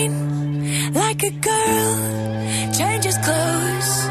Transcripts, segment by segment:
train, like a girl changes clothes.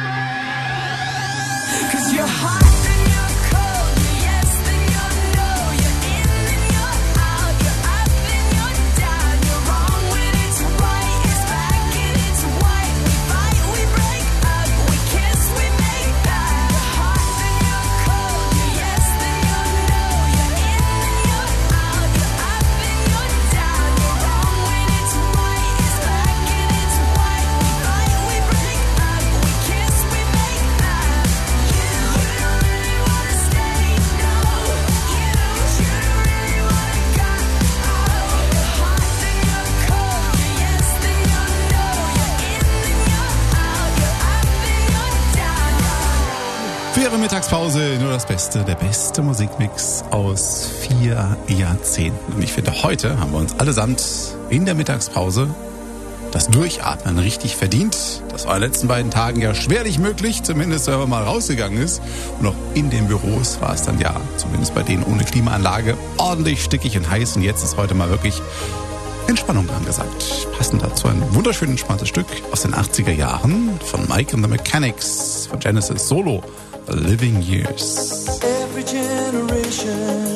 'Cause you're hot and you're cold, you're yes then you're no, you're in and you're out, you're up and you're down, you're wrong when it's right, it's black and it's white, we fight, we break up, we kiss, we make up. You're hot and you're cold, you're yes then you're no, you're in and you're out, you're up and you're down, you're wrong when it's right, it's black and it's white, we fight, we break up, we kiss, we make up. You really wanna stay, no, you really wanna go. You're hot then you're cold, you're yes then you're no, you're in and you're out, you're up and you're down. Für Ihre Mittagspause nur das Beste, der beste Musikmix aus 4 Jahrzehnten. Und ich finde, heute haben wir uns allesamt in der Mittagspause das Durchatmen richtig verdient. Das war in den letzten beiden Tagen ja schwerlich möglich, zumindest wenn man mal rausgegangen ist. Und auch in den Büros war es dann ja, zumindest bei denen ohne Klimaanlage, ordentlich stickig und heiß. Und jetzt ist heute mal wirklich Entspannung angesagt. Passend dazu ein wunderschön entspanntes Stück aus den 80er Jahren von Mike and the Mechanics von Genesis Solo, The Living Years. Every generation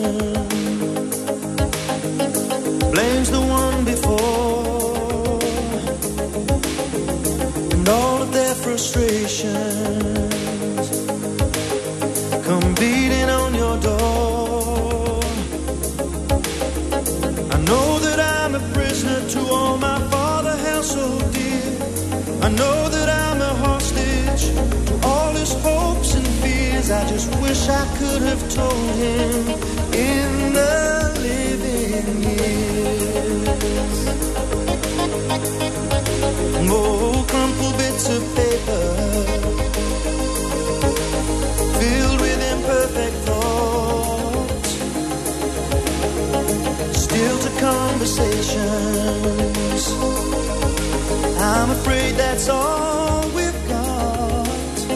blames the one before, and all of their frustrations come beating on your door. I know that I'm a prisoner to all my father held so dear. I know that I'm a hostage to all his hopes and fears. I just wish I could have told him in the living years. Oh, crumpled bits of paper filled with imperfect thoughts, still to conversations. I'm afraid that's all we've got.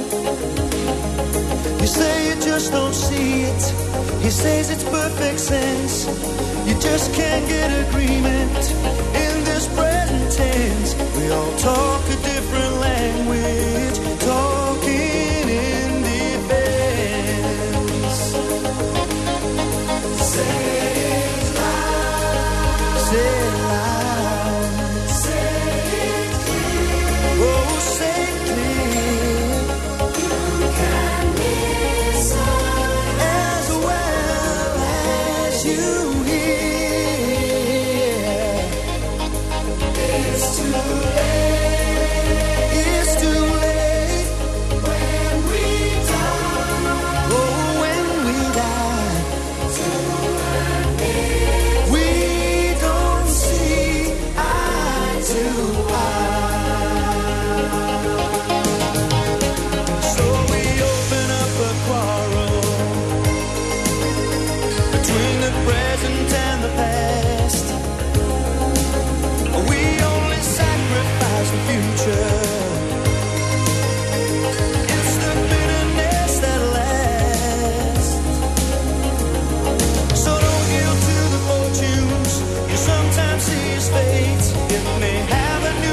You say you just don't see it. He says it's perfect sense. You just can't get agreement in this present tense. We all talk a different language, talking in defense. Say it loud. Say it loud. Say it clear. Oh, say it clear. You can listen as well as you hear. It's too late. It's too late when we die. Oh, when we die. We don't see eye to eye. So we open up a quarrel between the present and the past. We only sacrifice the future. It's the bitterness that lasts. So don't yield to the fortunes you sometimes see as fate. It may have a new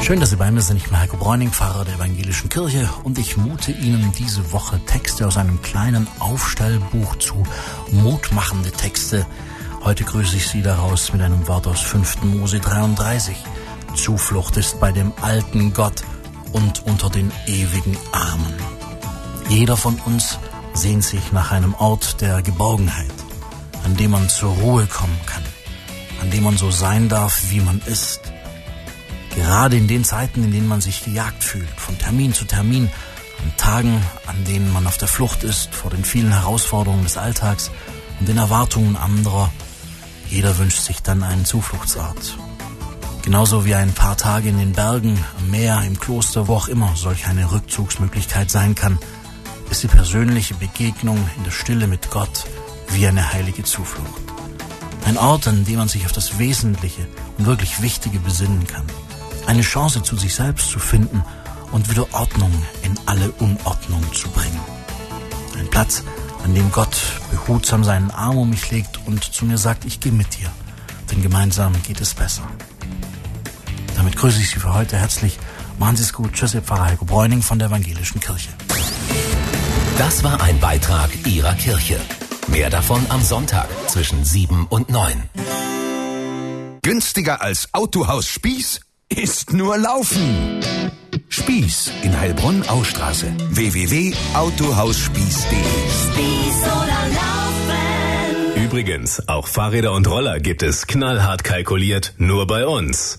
Schön, dass Sie bei mir sind. Ich bin Heiko Bräuning, Pfarrer der Evangelischen Kirche, und ich mute Ihnen diese Woche Texte aus einem kleinen Aufstellbuch zu, mutmachende Texte. Heute grüße ich Sie daraus mit einem Wort aus 5. Mose 33. Zuflucht ist bei dem alten Gott und unter den ewigen Armen. Jeder von uns sehnt sich nach einem Ort der Geborgenheit, an dem man zur Ruhe kommen kann, an dem man so sein darf, wie man ist. Gerade in den Zeiten, in denen man sich gejagt fühlt, von Termin zu Termin, an Tagen, an denen man auf der Flucht ist, vor den vielen Herausforderungen des Alltags und den Erwartungen anderer. Jeder wünscht sich dann einen Zufluchtsort. Genauso wie ein paar Tage in den Bergen, am Meer, im Kloster, wo auch immer solch eine Rückzugsmöglichkeit sein kann, ist die persönliche Begegnung in der Stille mit Gott wie eine heilige Zuflucht. Ein Ort, an dem man sich auf das Wesentliche und wirklich Wichtige besinnen kann. Eine Chance, zu sich selbst zu finden und wieder Ordnung in alle Unordnung zu bringen. Ein Platz, an dem Gott behutsam seinen Arm um mich legt und zu mir sagt, ich gehe mit dir, denn gemeinsam geht es besser. Damit grüße ich Sie für heute herzlich. Machen Sie es gut. Tschüss, Ihr Pfarrer Heiko Bräuning von der Evangelischen Kirche. Das war ein Beitrag Ihrer Kirche. Mehr davon am Sonntag zwischen 7 und 9. Günstiger als Autohaus Spieß ist nur Laufen. Spieß in Heilbronn-Austraße. www.autohausspieß.de. Spieß oder Laufen. Übrigens, auch Fahrräder und Roller gibt es knallhart kalkuliert nur bei uns.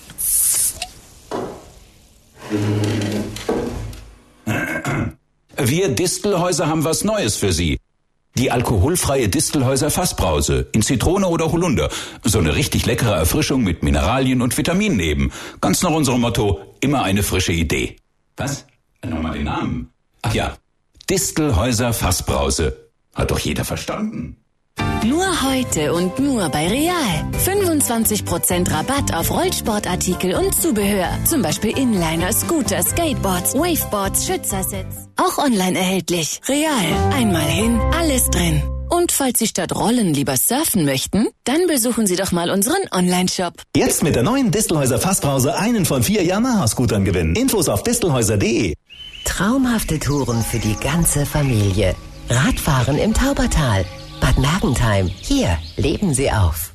Wir Distelhäuser haben was Neues für Sie. Die alkoholfreie Distelhäuser Fassbrause in Zitrone oder Holunder. So eine richtig leckere Erfrischung mit Mineralien und Vitaminen eben. Ganz nach unserem Motto, immer eine frische Idee. Was? Nochmal den Namen. Ach ja, Distelhäuser Fassbrause. Hat doch jeder verstanden. Nur heute und nur bei Real. 25% Rabatt auf Rollsportartikel und Zubehör. Zum Beispiel Inliner, Scooter, Skateboards, Waveboards, Schützersitz. Auch online erhältlich. Real. Einmal hin, alles drin. Und falls Sie statt Rollen lieber surfen möchten, dann besuchen Sie doch mal unseren Online-Shop. Jetzt mit der neuen Distelhäuser Fassbrause einen von 4 Yamaha-Scootern gewinnen. Infos auf distelhäuser.de. Traumhafte Touren für die ganze Familie. Radfahren im Taubertal. Bad Mergentheim. Hier leben Sie auf.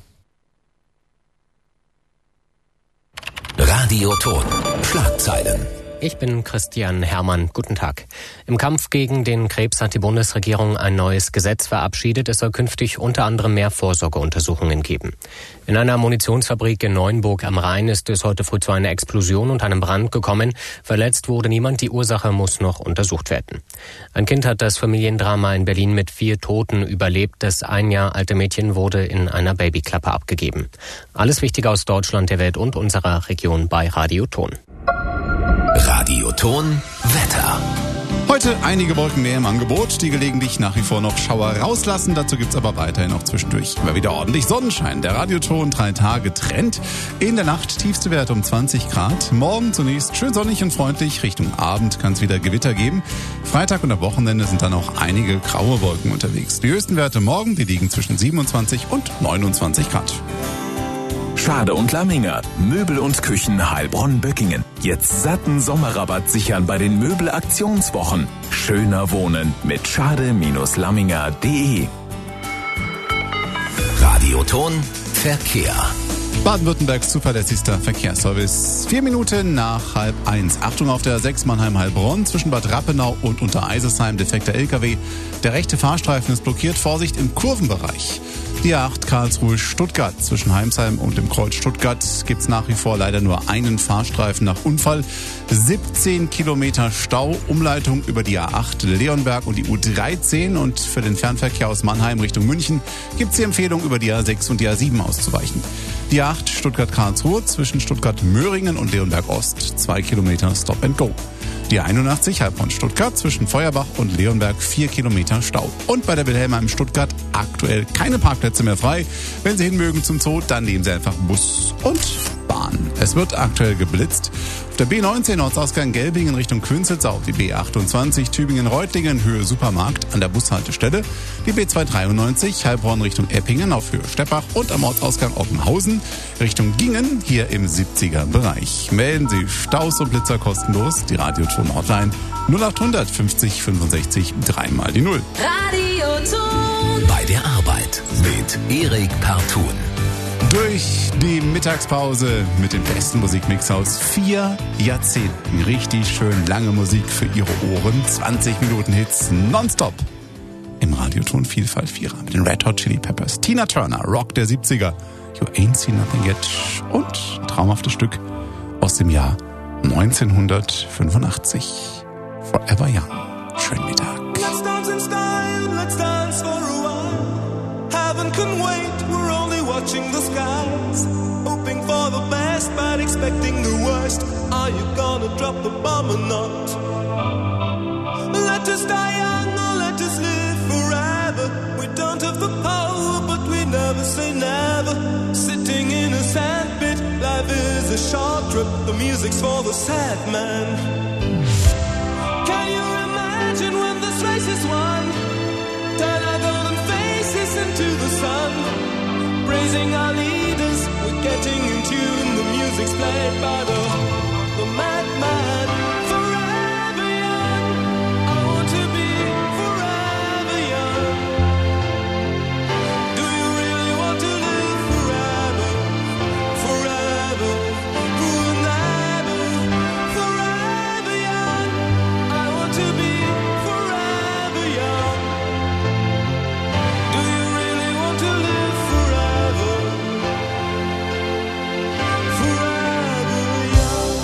Radioton. Schlagzeilen. Ich bin Christian Hermann. Guten Tag. Im Kampf gegen den Krebs hat die Bundesregierung ein neues Gesetz verabschiedet. Es soll künftig unter anderem mehr Vorsorgeuntersuchungen geben. In einer Munitionsfabrik in Neuenburg am Rhein ist es heute früh zu einer Explosion und einem Brand gekommen. Verletzt wurde niemand. Die Ursache muss noch untersucht werden. Ein Kind hat das Familiendrama in Berlin mit 4 Toten überlebt. Das 1 Jahr alte Mädchen wurde in einer Babyklappe abgegeben. Alles Wichtige aus Deutschland, der Welt und unserer Region bei Radioton. Radioton Wetter. Heute einige Wolken mehr im Angebot, die gelegentlich nach wie vor noch Schauer rauslassen. Dazu gibt's aber weiterhin auch zwischendurch immer wieder ordentlich Sonnenschein. Der Radioton 3 Tage Trend. In der Nacht tiefste Werte um 20 Grad. Morgen zunächst schön sonnig und freundlich. Richtung Abend kann es wieder Gewitter geben. Freitag und am Wochenende sind dann auch einige graue Wolken unterwegs. Die höchsten Werte morgen, die liegen zwischen 27 und 29 Grad. Schade und Lamminger. Möbel und Küchen Heilbronn-Böckingen. Jetzt satten Sommerrabatt sichern bei den Möbelaktionswochen. Schöner wohnen mit schade-lamminger.de. Radioton Verkehr. Baden-Württembergs zuverlässigster Verkehrsservice. 4 Minuten nach 12:30. Achtung auf der 6 Mannheim-Heilbronn zwischen Bad Rappenau und Untereisersheim. Defekter LKW. Der rechte Fahrstreifen ist blockiert. Vorsicht im Kurvenbereich. Die A8 Karlsruhe-Stuttgart. Zwischen Heimsheim und dem Kreuz Stuttgart gibt's nach wie vor leider nur einen Fahrstreifen nach Unfall. 17 Kilometer Stau, Umleitung über die A8 Leonberg und die U13. Und für den Fernverkehr aus Mannheim Richtung München gibt's die Empfehlung, über die A6 und die A7 auszuweichen. Die A8 Stuttgart-Karlsruhe zwischen Stuttgart-Möhringen und Leonberg-Ost. 2 Kilometer Stop and Go. Die 81 Heilbronn-Stuttgart zwischen Feuerbach und Leonberg 4 Kilometer Stau. Und bei der Wilhelmheim Stuttgart aktuell keine Parkplätze mehr frei. Wenn Sie hin mögen zum Zoo, dann nehmen Sie einfach Bus und Bahn. Es wird aktuell geblitzt. Auf der B19 Nordsausgang Gelbingen Richtung Quinzelsau, die B28 Tübingen-Reutlingen Höhe Supermarkt an der Bushaltestelle, die B293 Heilbronn Richtung Eppingen auf Höhe Steppach und am Ortsausgang Oppenhausen Richtung Gingen hier im 70er Bereich. Melden Sie Staus und Blitzer kostenlos, die Radioton-Hotline 0800 50 65 3 die 0. Radioton. Bei der Arbeit mit Erik Parton. Durch die Mittagspause mit dem besten Musikmix aus 4 Jahrzehnten. Richtig schön lange Musik für Ihre Ohren. 20 Minuten Hits nonstop. Im Radioton Vielfalt Vierer mit den Red Hot Chili Peppers. Tina Turner, Rock der 70er. You Ain't Seen Nothing Yet. Und ein traumhaftes Stück aus dem Jahr 1985. Forever Young. Schönen Mittag. Let's dance in style, let's dance for a while. Heaven can wait, we're only watching the skies. Hoping for the best, but expecting the worst. Are you gonna drop the bomb or not? Let us die young or let us live forever. We don't have the power, but we never say never. Sitting in a sandpit, life is a short trip. The music's for the sad man. Can you imagine when this race is won? Turn our golden faces into the sun. Praising our leaders, we're getting in tune. The music's played by the madman. Forever young, I want to be forever young. Do you really want to live forever? Forever, forever, forever young. I want to be forever young. Do you really want to live forever? Forever young.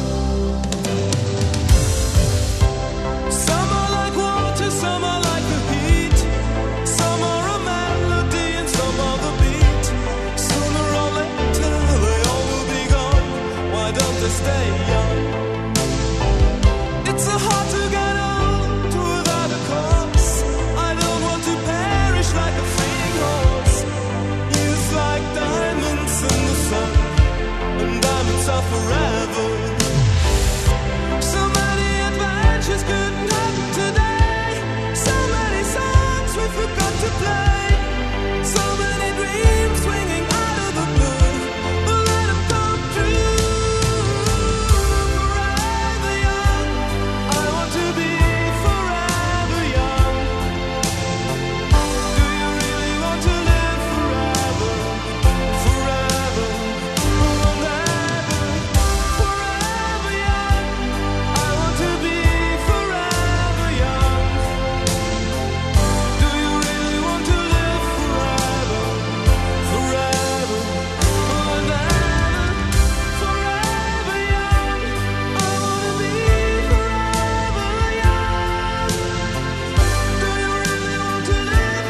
Some are like water, some are like the heat. Some are a melody and some are the beat. Sooner or later they all will be gone. Why don't they stay young? It's so hard to get old without a cause. I don't want to perish like a fleeing horse. Youth like diamonds in the sun, and diamonds are forever. So many adventures couldn't happen today. So many songs we forgot to play. So many dreams swinging out of the blue. But let them come true. Forever young, I want to be forever young. Do you really want to live forever? Forever, forever, forever young. I want to be forever young. Do you really want to live forever? Forever, forever, forever young. I want to be forever young. Do you really want to live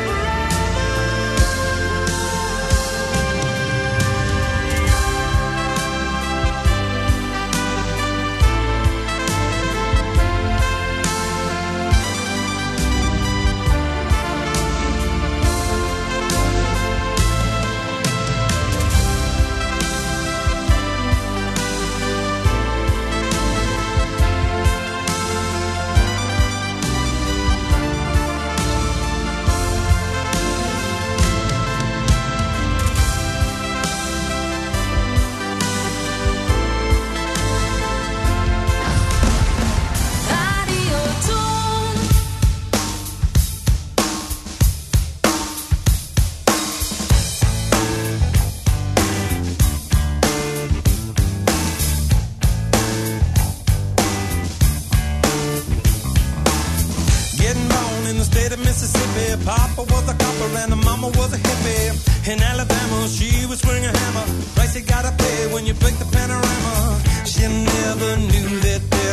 Radioton. Getting born in the state of Mississippi. Papa was a copper and the mama was a hippie. In Alabama, she was swinging a hammer. Price you gotta pay when you break the panorama. She never knew that there